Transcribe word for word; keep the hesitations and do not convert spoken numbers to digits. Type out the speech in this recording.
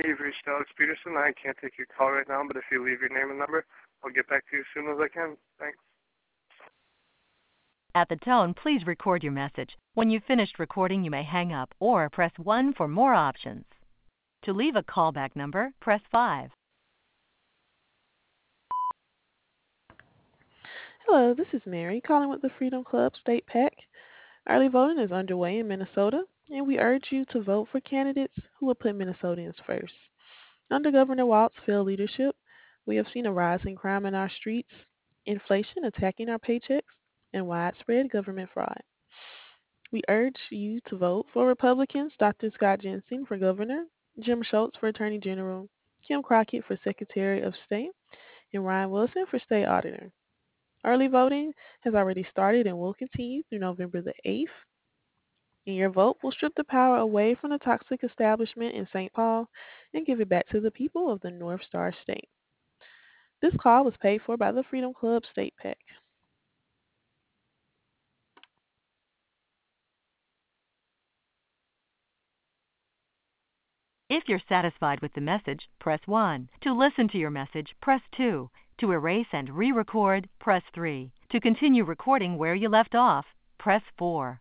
You've reached Alex Peterson. I can't take your call right now, but if you leave your name and number, I'll get back to you as soon as I can. Thanks. At the tone, please record your message. When you've finished recording, you may hang up or press one for more options. To leave a callback number, press five. Hello, this is Mary calling with the Freedom Club State PAC. Early voting is underway in Minnesota, and we urge you to vote for candidates who will put Minnesotans first. Under Governor Walt's failed leadership, we have seen a rise in crime in our streets, inflation attacking our paychecks, and widespread government fraud. We urge you to vote for Republicans Doctor Scott Jensen for governor, Jim Schultz for attorney general, Kim Crockett for secretary of state, and Ryan Wilson for state auditor. Early voting has already started and will continue through November the eighth. And your vote will strip the power away from the toxic establishment in Saint Paul and give it back to the people of the North Star State. This call was paid for by the Freedom Club State PAC. If you're satisfied with the message, press one. To listen to your message, press two. To erase and re-record, press three. To continue recording where you left off, press four.